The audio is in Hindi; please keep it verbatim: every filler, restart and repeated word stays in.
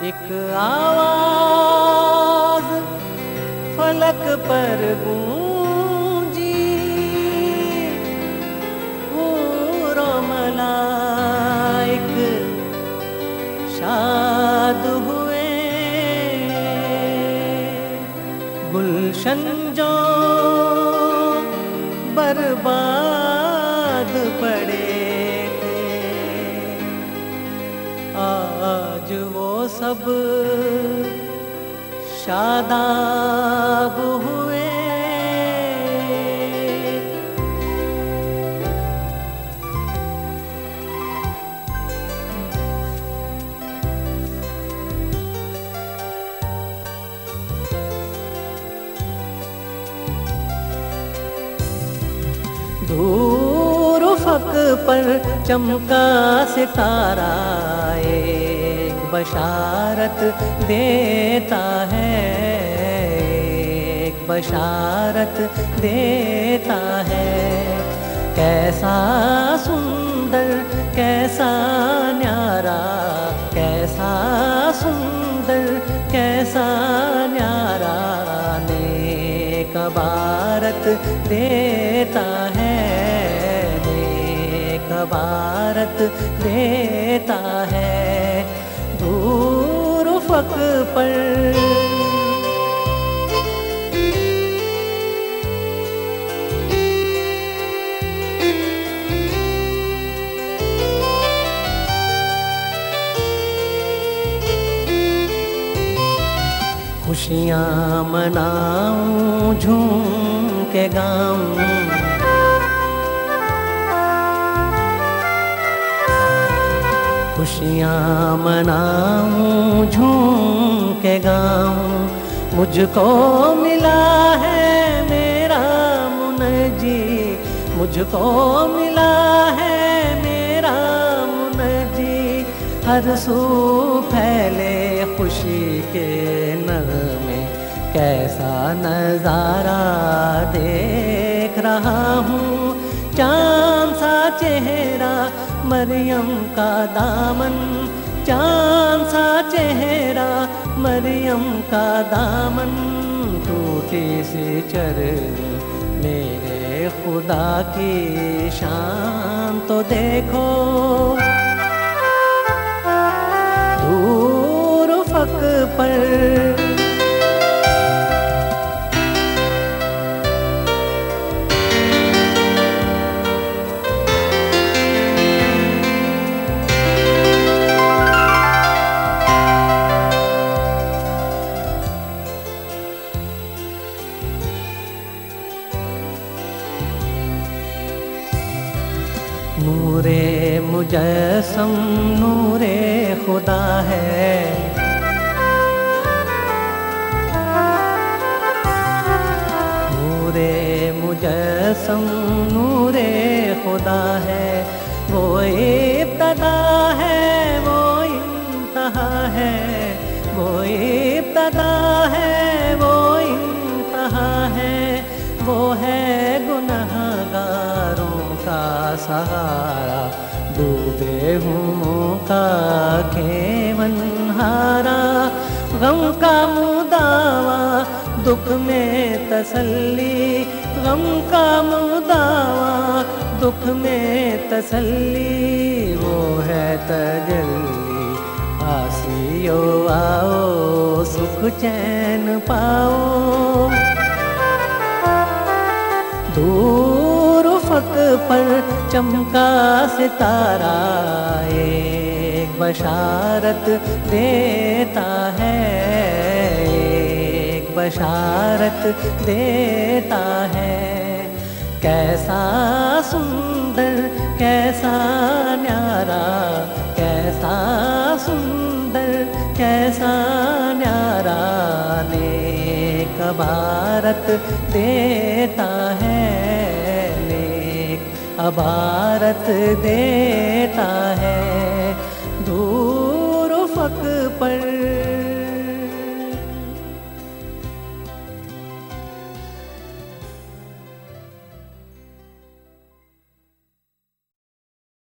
एक आवाज फलक पर गूंजी, हूरों मलाइक शाद हुए, गुलशन जो बर्बाद पड़े थे, आज वो सब शादाब हुए। दूर उफ़क़ पर चमका सितारा एक बशारत देता है, एक बशारत देता है। कैसा सुंदर कैसा न्यारा, कैसा सुंदर कैसा न्यारा, नेक बारत देता है, नेक बारत देता है। दूर उफ़क़ पर खुशियाँ मनाऊं झूम के गाऊं, खुशियाँ मनाऊं झूम के गाऊं। मुझको मिला है मेरा मुनजी, मुझको मिला है मेरा मुनजी। हर सू फैले खुशी के नग़मे, कैसा नज़ारा देख रहा हूँ। चाँद सा चेहरा मरियम का दामन, चाँद सा चेहरा मरियम का दामन। टूटी सी चरनी मेरे खुदा की शान तो देखो। दूर उफ़क़ पर नूरे मुजस्सम नूरे खुदा है, नूरे मुजस्सम नूरे खुदा है। वो इब्तदा है वो इंतहा है, वो इब्तदा है वो इंतहा है। वो है गुनहगारों का सहारा, डूबे हुओं का घेवनहारा। गम का मुदावा दुख में तसल्ली, गम का मुदावा दुख में तसल्ली। वो है तजल्ली आसियो आओ सुख चैन पाओ। दूर उफ़क़ पर चमका सितारा एक बशारत देता है, एक बशारत देता है। कैसा सुंदर कैसा न्यारा, कैसा सुंदर कैसा न्यारा, नेक बारत देता है, नेक बारत देता है। दूर